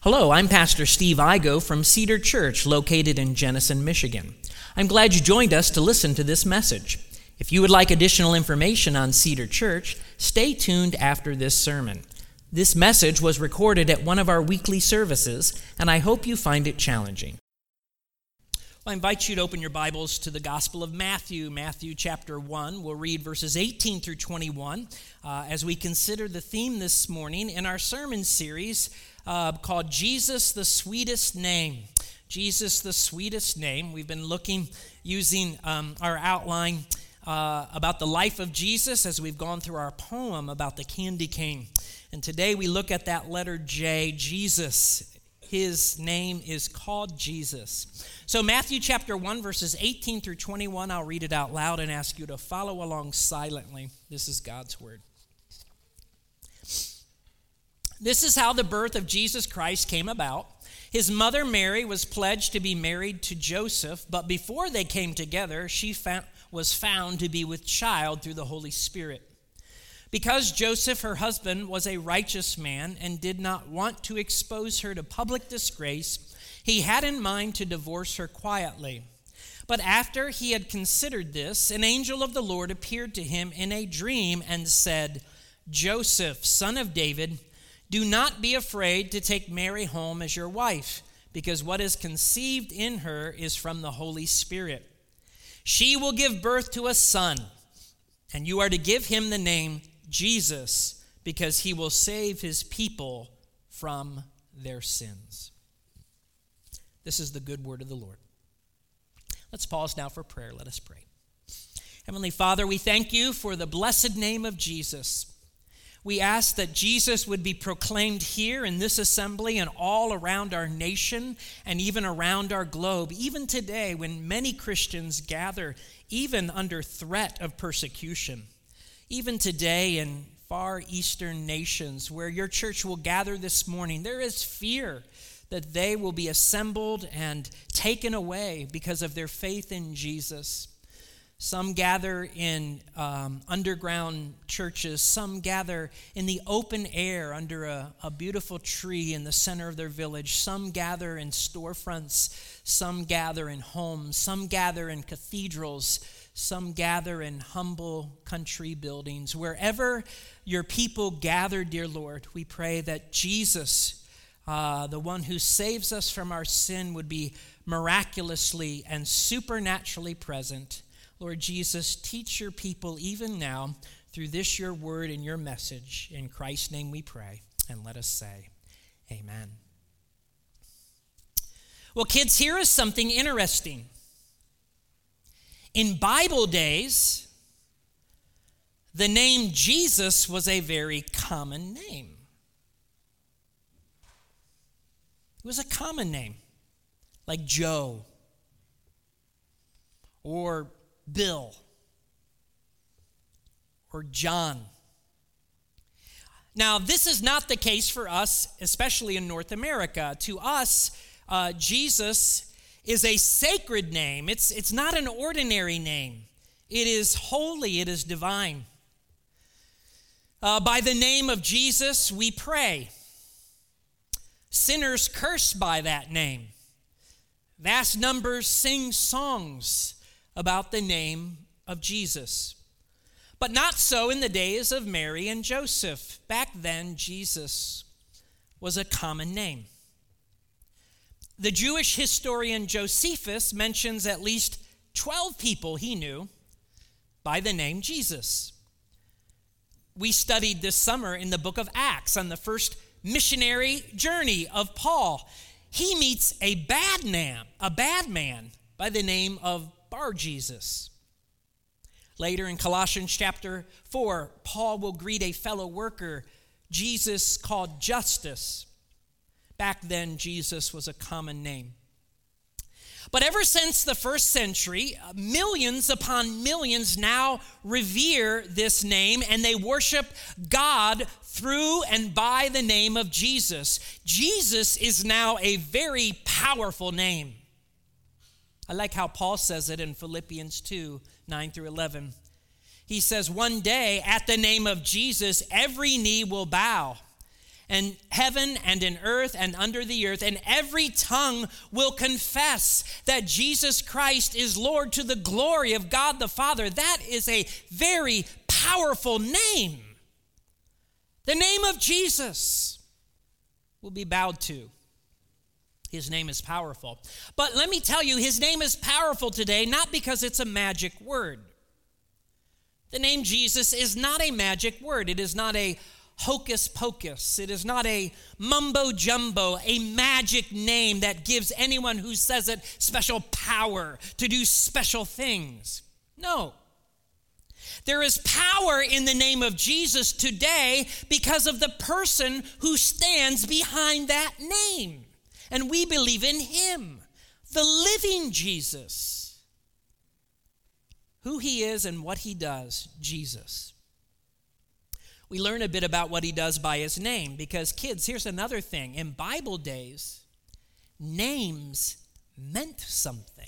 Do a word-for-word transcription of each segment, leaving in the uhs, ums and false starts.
Hello, I'm Pastor Steve Igo from Cedar Church, located in Jenison, Michigan. I'm glad you joined us to listen to this message. If you would like additional information on Cedar Church, stay tuned after this sermon. This message was recorded at one of our weekly services, and I hope you find it challenging. Well, I invite you to open your Bibles to the Gospel of Matthew, Matthew chapter one. We'll read verses eighteen through twenty-one uh, as we consider the theme this morning in our sermon series uh, called Jesus, the Sweetest Name. Jesus, the Sweetest Name. We've been looking, using um, our outline uh, about the life of Jesus as we've gone through our poem about the candy cane. And today we look at that letter J, Jesus. His name is called Jesus. So Matthew chapter one, verses eighteen through twenty-one, I'll read it out loud and ask you to follow along silently. This is God's word. This is how the birth of Jesus Christ came about. His mother Mary was pledged to be married to Joseph, but before they came together, she found, was found to be with child through the Holy Spirit. Because Joseph, her husband, was a righteous man and did not want to expose her to public disgrace, he had in mind to divorce her quietly. But after he had considered this, an angel of the Lord appeared to him in a dream and said, "Joseph, son of David, do not be afraid to take Mary home as your wife, because what is conceived in her is from the Holy Spirit. She will give birth to a son, and you are to give him the name Jesus, because he will save his people from their sins." This is the good word of the Lord. Let's pause now for prayer. Let us pray. Heavenly Father, we thank you for the blessed name of Jesus. We ask that Jesus would be proclaimed here in this assembly and all around our nation and even around our globe, even today when many Christians gather, even under threat of persecution. Even today in far eastern nations where your church will gather this morning, there is fear that they will be assembled and taken away because of their faith in Jesus. Some gather in um, underground churches. Some gather in the open air under a, a beautiful tree in the center of their village. Some gather in storefronts. Some gather in homes. Some gather in cathedrals. Some gather in humble country buildings. Wherever your people gather, dear Lord, we pray that Jesus, uh, the one who saves us from our sin, would be miraculously and supernaturally present. Lord Jesus, teach your people even now through this your word and your message. In Christ's name we pray, and let us say amen. Well, kids, here is something interesting. In Bible days, the name Jesus was a very common name. It was a common name, like Joe or Bill or John. Now, this is not the case for us, especially in North America. To us, uh, Jesus is a sacred name. It's, it's not an ordinary name. It is holy. It is divine. Uh, by the name of Jesus, we pray. Sinners curse by that name. Vast numbers sing songs about the name of Jesus. But not so in the days of Mary and Joseph. Back then, Jesus was a common name. The Jewish historian Josephus mentions at least twelve people he knew by the name Jesus. We studied this summer in the book of Acts on the first missionary journey of Paul. He meets a bad man, a bad man by the name of Bar-Jesus. Later in Colossians chapter four, Paul will greet a fellow worker, Jesus called Justus. Back then, Jesus was a common name. But ever since the first century, millions upon millions now revere this name, and they worship God through and by the name of Jesus. Jesus is now a very powerful name. I like how Paul says it in Philippians two, nine through eleven. He says, "One day at the name of Jesus, every knee will bow, and heaven and in earth and under the earth, and every tongue will confess that Jesus Christ is Lord to the glory of God the Father. That is a very powerful name. The name of Jesus will be bowed to. His name is powerful. But let me tell you, his name is powerful today, not because it's a magic word. The name Jesus is not a magic word. It is not a hocus pocus. It is not a mumbo jumbo, a magic name that gives anyone who says it special power to do special things. No. There is power in the name of Jesus today because of the person who stands behind that name. And we believe in him, the living Jesus. Who he is and what he does, Jesus. We learn a bit about what he does by his name because, kids, here's another thing. In Bible days, names meant something.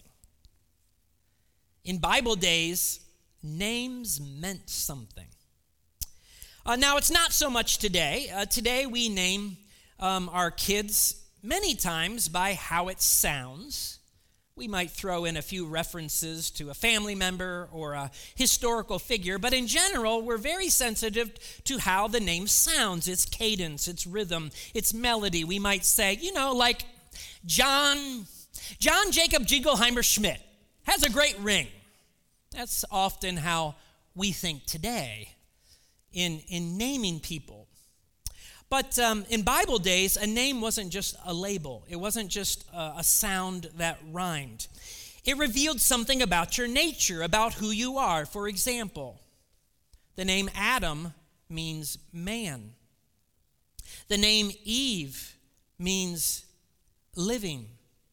In Bible days, names meant something. Uh, now, it's not so much today. Uh, today, we name um, our kids many times by how it sounds. We might throw in a few references to a family member or a historical figure, but in general, we're very sensitive to how the name sounds, its cadence, its rhythm, its melody. We might say, you know, like John, John Jacob Jingleheimer Schmidt has a great ring. That's often how we think today in, in naming people. But um, in Bible days, a name wasn't just a label. It wasn't just a, a sound that rhymed. It revealed something about your nature, about who you are. For example, the name Adam means man. The name Eve means living.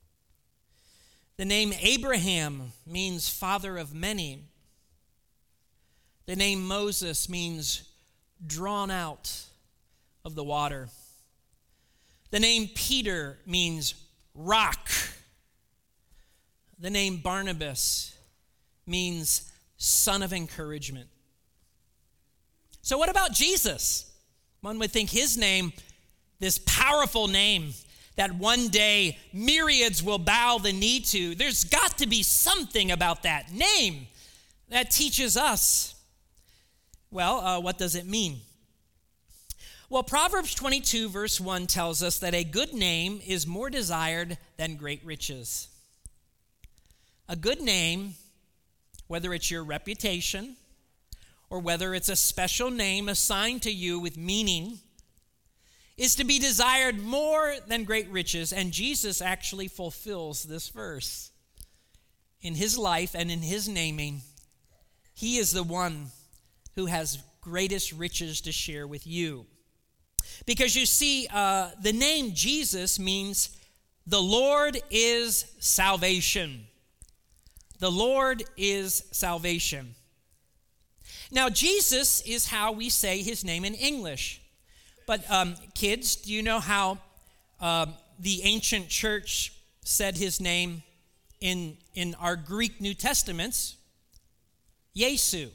The name Abraham means father of many. The name Moses means drawn out of the water. The name Peter means rock. The name Barnabas means son of encouragement. So what about Jesus? One would think his name, this powerful name that one day myriads will bow the knee to, there's got to be something about that name that teaches us. Well, uh, what does it mean? Well, Proverbs twenty-two, verse one tells us that a good name is more desired than great riches. A good name, whether it's your reputation or whether it's a special name assigned to you with meaning, is to be desired more than great riches. And Jesus actually fulfills this verse. In his life and in his naming, he is the one who has greatest riches to share with you. Because you see, uh, the name Jesus means the Lord is salvation. The Lord is salvation. Now, Jesus is how we say his name in English. But um, kids, do you know how uh, the ancient church said his name in, in our Greek New Testaments? Yesu.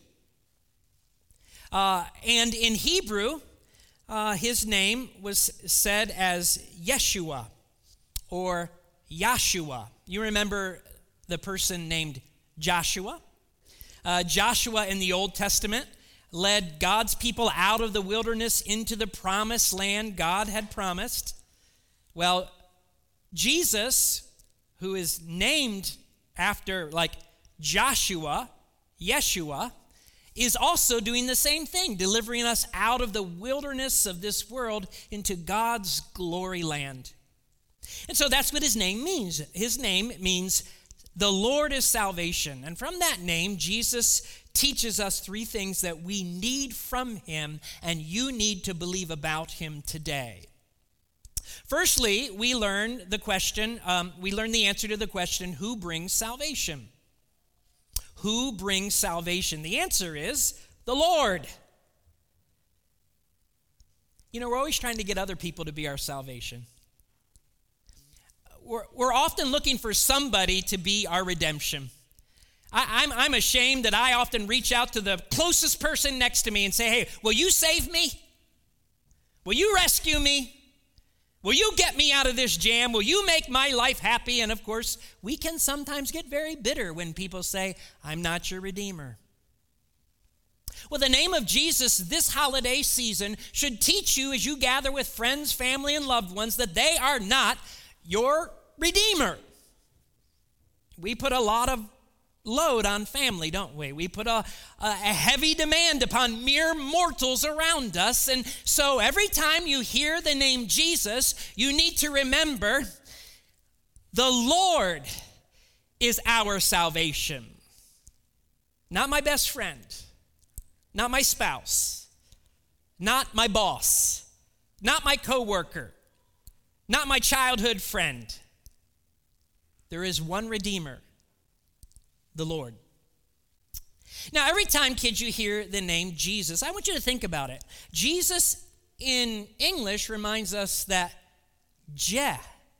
Uh, and in Hebrew, uh, his name was said as Yeshua or Yahshua. You remember the person named Joshua? Uh, Joshua in the Old Testament led God's people out of the wilderness into the promised land God had promised. Well, Jesus, who is named after like Joshua, Yeshua, is also doing the same thing, delivering us out of the wilderness of this world into God's glory land. And so that's what his name means. His name means the Lord is salvation. And from that name, Jesus teaches us three things that we need from him and you need to believe about him today. Firstly, we learn the question, um, we learn the answer to the question, who brings salvation? Who brings salvation? The answer is the Lord. You know, we're always trying to get other people to be our salvation. We're, we're often looking for somebody to be our redemption. I, I'm, I'm ashamed that I often reach out to the closest person next to me and say, hey, will you save me? Will you rescue me? Will you get me out of this jam? Will you make my life happy? And of course, we can sometimes get very bitter when people say, I'm not your Redeemer. Well, the name of Jesus this holiday season should teach you as you gather with friends, family, and loved ones that they are not your Redeemer. We put a lot of load on family, don't we? We put a, a heavy demand upon mere mortals around us. And so every time you hear the name Jesus, you need to remember the Lord is our salvation. Not my best friend, not my spouse, not my boss, not my coworker, not my childhood friend. There is one Redeemer, the Lord. Now, every time, kids, you hear the name Jesus, I want you to think about it. Jesus in English reminds us that Je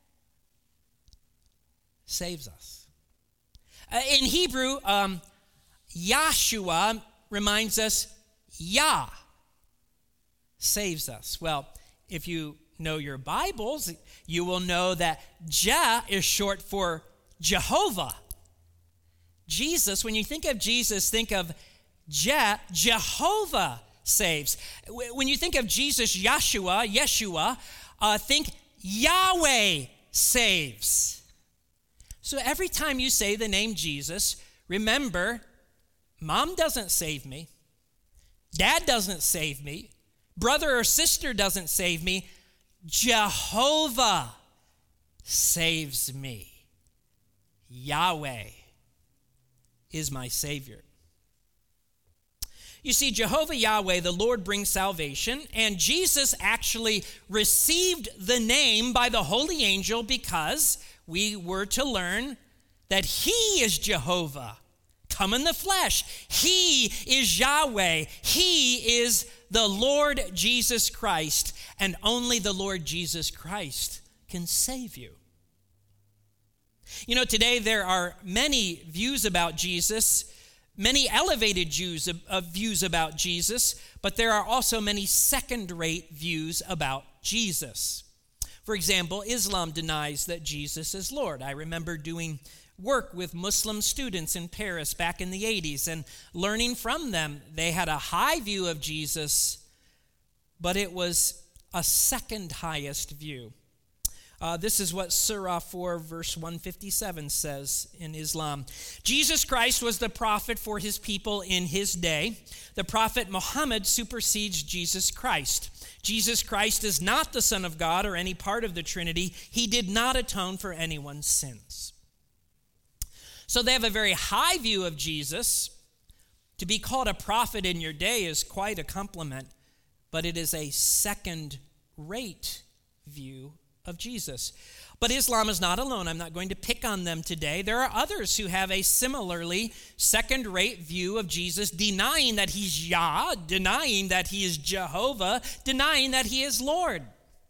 saves us. Uh, in Hebrew, um, Yahshua reminds us Yah saves us. Well, if you know your Bibles, you will know that Je is short for Jehovah. Jesus, when you think of Jesus, think of Je, Jehovah saves. When you think of Jesus, Yahshua, Yeshua, uh, think Yahweh saves. So every time you say the name Jesus, remember, Mom doesn't save me. Dad doesn't save me. Brother or sister doesn't save me. Jehovah saves me. Yahweh is my Savior. You see, Jehovah Yahweh, the Lord, brings salvation, and Jesus actually received the name by the holy angel because we were to learn that he is Jehovah, come in the flesh. He is Yahweh. He is the Lord Jesus Christ, and only the Lord Jesus Christ can save you. You know, today there are many views about Jesus, many elevated views of, of views about Jesus, but there are also many second-rate views about Jesus. For example, Islam denies that Jesus is Lord. I remember doing work with Muslim students in Paris back in the eighties and learning from them. They had a high view of Jesus, but it was a second highest view. Uh, this is what Surah four, verse one fifty-seven says in Islam. Jesus Christ was the prophet for his people in his day. The prophet Muhammad supersedes Jesus Christ. Jesus Christ is not the Son of God or any part of the Trinity. He did not atone for anyone's sins. So they have a very high view of Jesus. To be called a prophet in your day is quite a compliment, but it is a second-rate view of Jesus. But Islam is not alone. I'm not going to pick on them today. There are others who have a similarly second-rate view of Jesus, denying that he's Yah, denying that he is Jehovah, denying that he is Lord.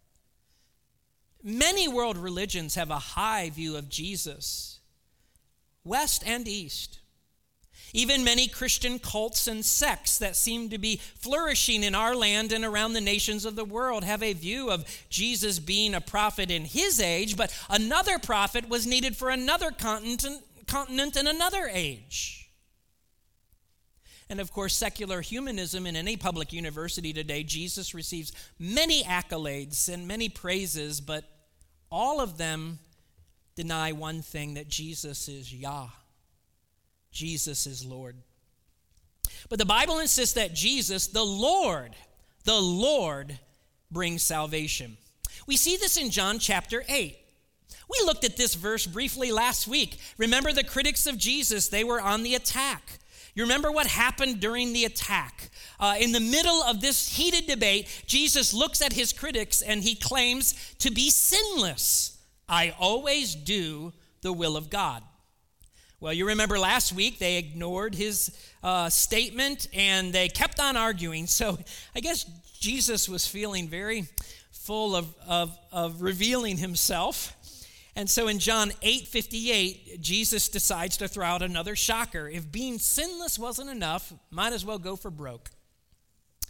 Many world religions have a high view of Jesus, west and east. Even many Christian cults and sects that seem to be flourishing in our land and around the nations of the world have a view of Jesus being a prophet in his age, but another prophet was needed for another continent, continent and another age. And of course, secular humanism in any public university today, Jesus receives many accolades and many praises, but all of them deny one thing, that Jesus is Yah. Jesus is Lord. But the Bible insists that Jesus, the Lord, the Lord brings salvation. We see this in John chapter eight. We looked at this verse briefly last week. Remember the critics of Jesus, they were on the attack. You remember what happened during the attack? Uh, in the middle of this heated debate, Jesus looks at his critics and he claims to be sinless. I always do the will of God. Well, you remember last week they ignored his uh, statement and they kept on arguing. So I guess Jesus was feeling very full of, of, of revealing himself. And so in John eight fifty-eight, Jesus decides to throw out another shocker. If being sinless wasn't enough, might as well go for broke.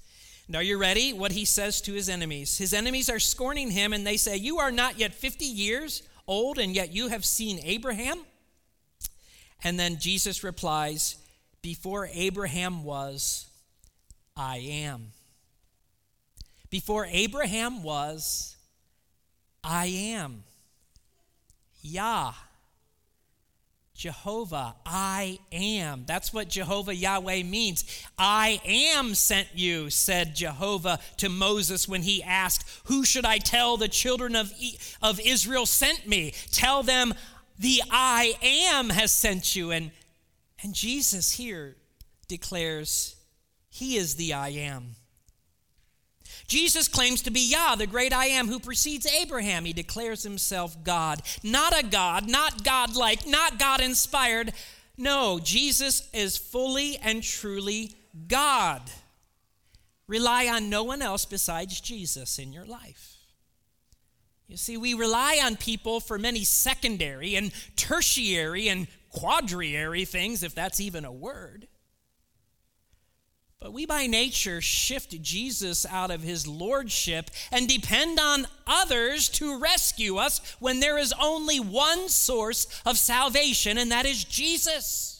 And are you ready? What he says to his enemies. His enemies are scorning him, and they say, "You are not yet fifty years old, and yet you have seen Abraham?" And then Jesus replies, "Before Abraham was, I am." Before Abraham was, I am. Yah. Jehovah, I am. That's what Jehovah Yahweh means. I am sent you, said Jehovah to Moses when he asked, "Who should I tell the children of, of Israel sent me?" Tell them, the I am has sent you. And, and Jesus here declares he is the I am. Jesus claims to be Yah, the great I am who precedes Abraham. He declares himself God. Not a God, not God-like, not God-inspired. No, Jesus is fully and truly God. Rely on no one else besides Jesus in your life. You see, we rely on people for many secondary and tertiary and quadriary things, if that's even a word. But we by nature shift Jesus out of his lordship and depend on others to rescue us when there is only one source of salvation, and that is Jesus.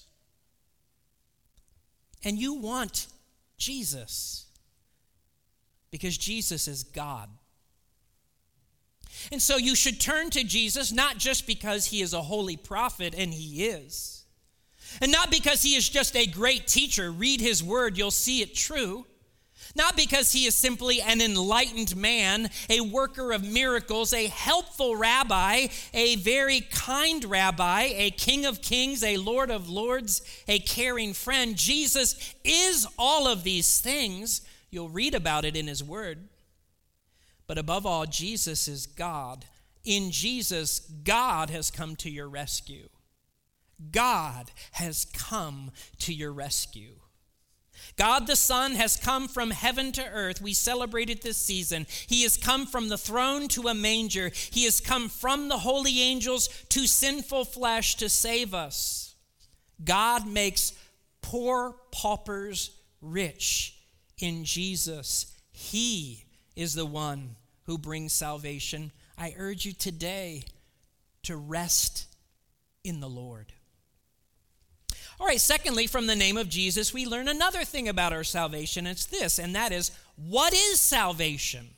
And you want Jesus because Jesus is God. And so you should turn to Jesus not just because he is a holy prophet, and he is. And not because he is just a great teacher. Read his word, you'll see it true. Not because he is simply an enlightened man, a worker of miracles, a helpful rabbi, a very kind rabbi, a king of kings, a lord of lords, a caring friend. Jesus is all of these things. You'll read about it in his word. But above all, Jesus is God. In Jesus, God has come to your rescue. God has come to your rescue. God the Son has come from heaven to earth. We celebrate it this season. He has come from the throne to a manger. He has come from the holy angels to sinful flesh to save us. God makes poor paupers rich in Jesus. He is the one who brings salvation. I urge you today to rest in the Lord. All right, secondly, from the name of Jesus, we learn another thing about our salvation. It's this, and that is, what is salvation?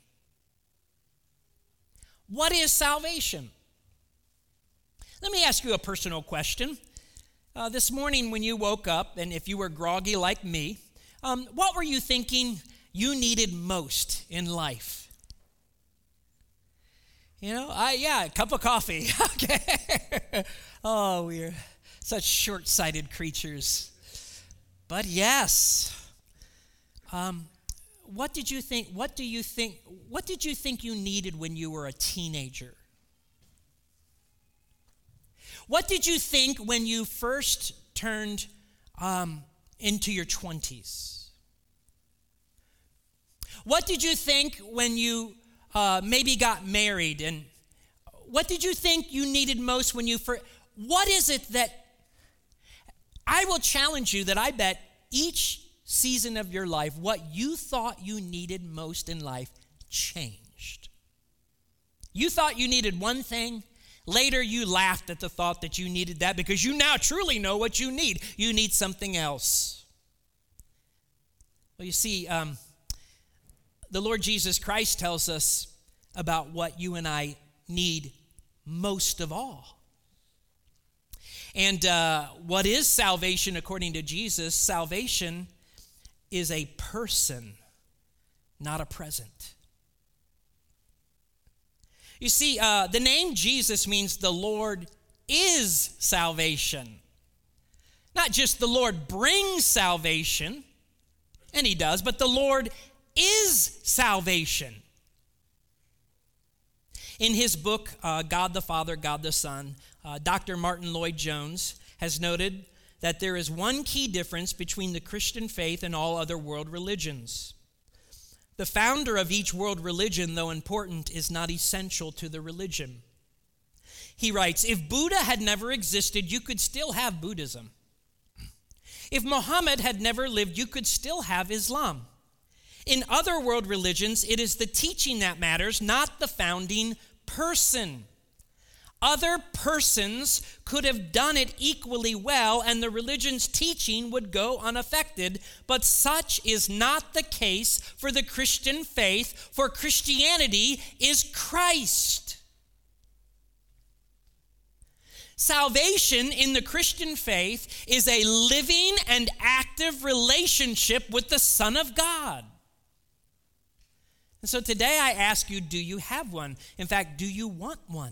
What is salvation? Let me ask you a personal question. Uh, this morning when you woke up, and if you were groggy like me, um, what were you thinking you needed most in life? You know, I yeah, a cup of coffee. Okay. Oh, we're such short-sighted creatures. But yes. Um, what did you think? What do you think? What did you think you needed when you were a teenager? What did you think when you first turned um, into your twenties? What did you think when you uh, maybe got married? And what did you think you needed most when you first? What is it that I will challenge you that I bet each season of your life, what you thought you needed most in life changed. You thought you needed one thing. Later, you laughed at the thought that you needed that because you now truly know what you need. You need something else. Well, you see, um, the Lord Jesus Christ tells us about what you and I need most of all. And uh, what is salvation according to Jesus? Salvation is a person, not a present. You see, uh, the name Jesus means the Lord is salvation. Not just the Lord brings salvation, and he does, but the Lord is salvation. In his book, uh, God the Father, God the Son, uh, Doctor Martin Lloyd-Jones has noted that there is one key difference between the Christian faith and all other world religions. The founder of each world religion, though important, is not essential to the religion. He writes, if Buddha had never existed, you could still have Buddhism. If Muhammad had never lived, you could still have Islam. In other world religions, it is the teaching that matters, not the founding person. Other persons could have done it equally well, and the religion's teaching would go unaffected, but such is not the case for the Christian faith, for Christianity is Christ. Salvation in the Christian faith is a living and active relationship with the Son of God. And so today I ask you, do you have one? In fact, do you want one?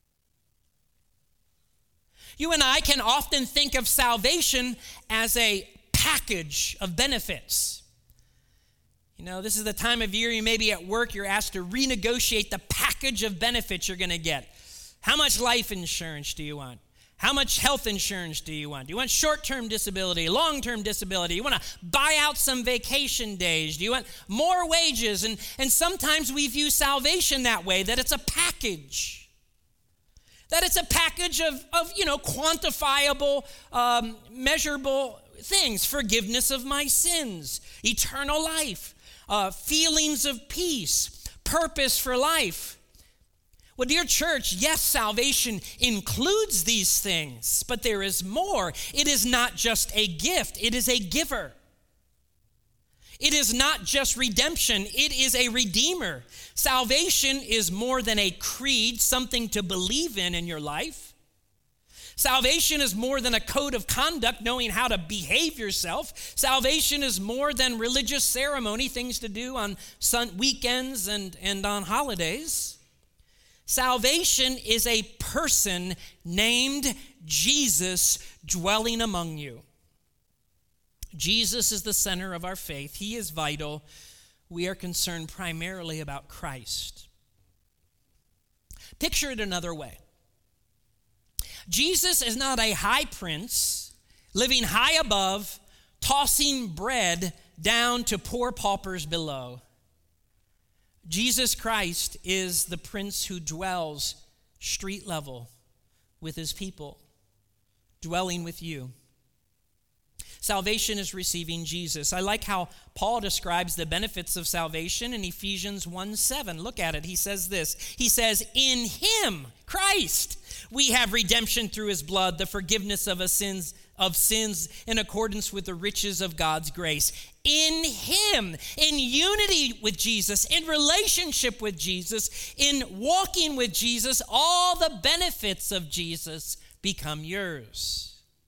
You and I can often think of salvation as a package of benefits. You know, this is the time of year you may be at work, you're asked to renegotiate the package of benefits you're going to get. How much life insurance do you want? How much health insurance do you want? Do you want short-term disability, long-term disability? You want to buy out some vacation days? Do you want more wages? And, and sometimes we view salvation that way, that it's a package. That it's a package of, of you know, quantifiable, um, measurable things. Forgiveness of my sins, eternal life, uh, feelings of peace, purpose for life. Well, dear church, yes, salvation includes these things, but there is more. It is not just a gift, it is a giver. It is not just redemption, it is a redeemer. Salvation is more than a creed, something to believe in in your life. Salvation is more than a code of conduct, knowing how to behave yourself. Salvation is more than religious ceremony, things to do on sun, weekends and, and on holidays. Salvation is a person named Jesus dwelling among you. Jesus is the center of our faith. He is vital. We are concerned primarily about Christ. Picture it another way. Jesus is not a high prince living high above, tossing bread down to poor paupers below. Jesus Christ is the prince who dwells street level with his people, dwelling with you. Salvation is receiving Jesus. I like how Paul describes the benefits of salvation in Ephesians one seven. Look at it. He says this. He says, in him, Christ, we have redemption through his blood, the forgiveness of, a sins, of sins in accordance with the riches of God's grace. In him, in unity with Jesus, in relationship with Jesus, in walking with Jesus, all the benefits of Jesus become yours.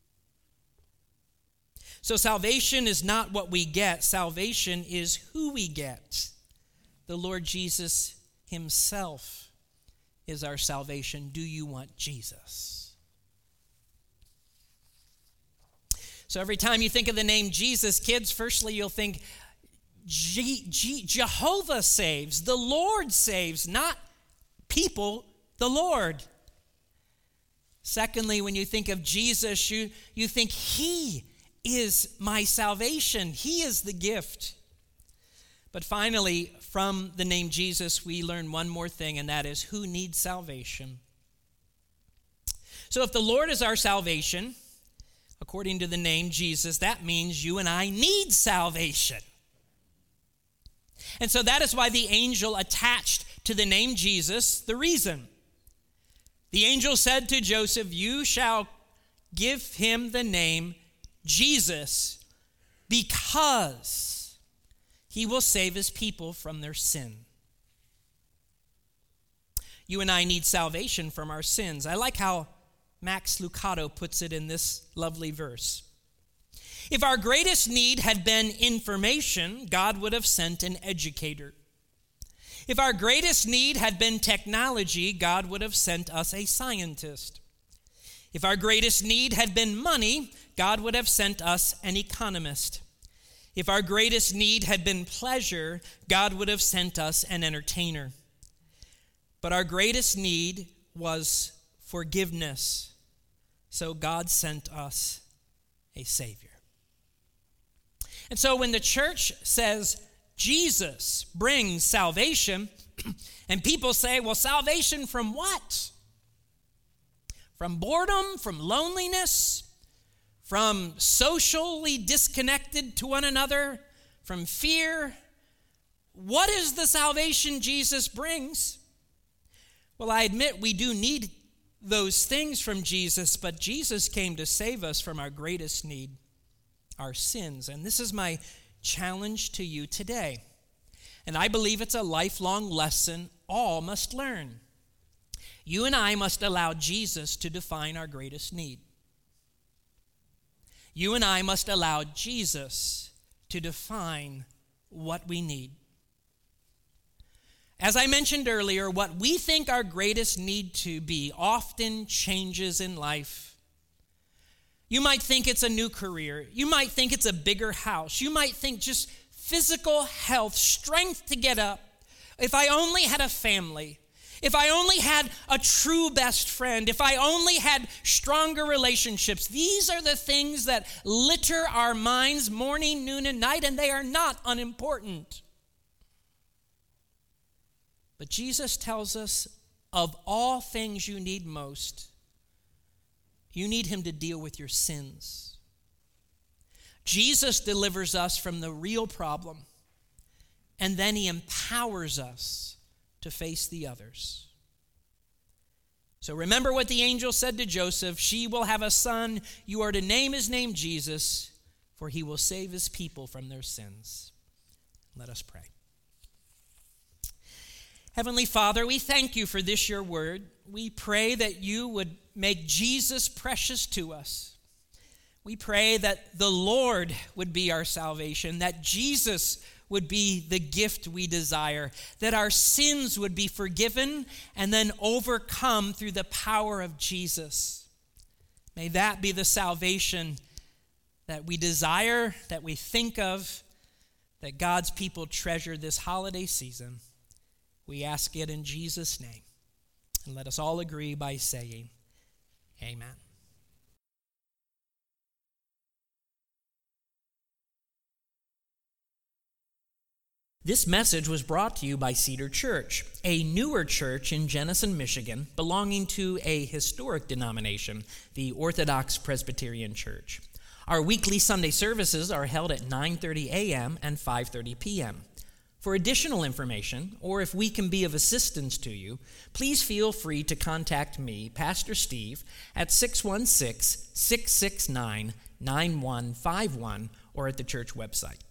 So salvation is not what we get. Salvation is who we get. The Lord Jesus himself is our salvation. Do you want Jesus? So every time you think of the name Jesus, kids, firstly you'll think G- G- Jehovah saves, the Lord saves, not people, the Lord. Secondly, when you think of Jesus, you, you think he is my salvation. He is the gift. But finally, from the name Jesus, we learn one more thing, and that is who needs salvation. So if the Lord is our salvation, according to the name Jesus, that means you and I need salvation. And so that is why the angel attached to the name Jesus the reason. The angel said to Joseph, you shall give him the name Jesus, because he will save his people from their sin. You and I need salvation from our sins. I like how Max Lucado puts it in this lovely verse. If our greatest need had been information, God would have sent an educator. If our greatest need had been technology, God would have sent us a scientist. If our greatest need had been money, God would have sent us an economist. If our greatest need had been pleasure, God would have sent us an entertainer. But our greatest need was forgiveness. So God sent us a Savior. And so when the church says Jesus brings salvation, and people say, well, salvation from what? From boredom, from loneliness, from socially disconnected to one another, from fear, What is the salvation Jesus brings? Well, I admit we do need those things from Jesus, but Jesus came to save us from our greatest need, our sins. And this is my challenge to you today. And I believe it's a lifelong lesson all must learn. You and I must allow Jesus to define our greatest need. You and I must allow Jesus to define what we need. As I mentioned earlier, what we think our greatest need to be often changes in life. You might think it's a new career. You might think it's a bigger house. You might think just physical health, strength to get up. If I only had a family. If I only had a true best friend, if I only had stronger relationships, these are the things that litter our minds morning, noon, and night, and they are not unimportant. But Jesus tells us of all things you need most, you need him to deal with your sins. Jesus delivers us from the real problem, and then he empowers us to face the others. So remember what the angel said to Joseph, she will have a son, you are to name his name Jesus, for he will save his people from their sins. Let us pray. Heavenly Father, we thank you for this, your word. We pray that you would make Jesus precious to us. We pray that the Lord would be our salvation, that Jesus would be the gift we desire, that our sins would be forgiven and then overcome through the power of Jesus. May that be the salvation that we desire, that we think of, that God's people treasure this holiday season. We ask it in Jesus' name. And let us all agree by saying, amen. This message was brought to you by Cedar Church, a newer church in Jenison, Michigan, belonging to a historic denomination, the Orthodox Presbyterian Church. Our weekly Sunday services are held at nine thirty a.m. and five thirty p.m. For additional information, or if we can be of assistance to you, please feel free to contact me, Pastor Steve, at six one six, six six nine, nine one five one or at the church website.